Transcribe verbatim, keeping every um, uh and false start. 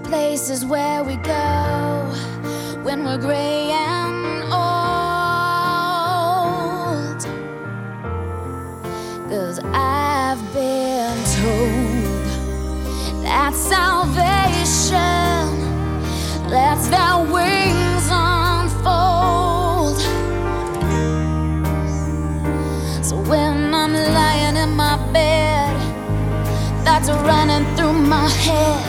places where we go when we're gray and old. 'Cause I've been told that salvation lets their wings unfold. So when I'm lying in my bed, thoughts are running through my head.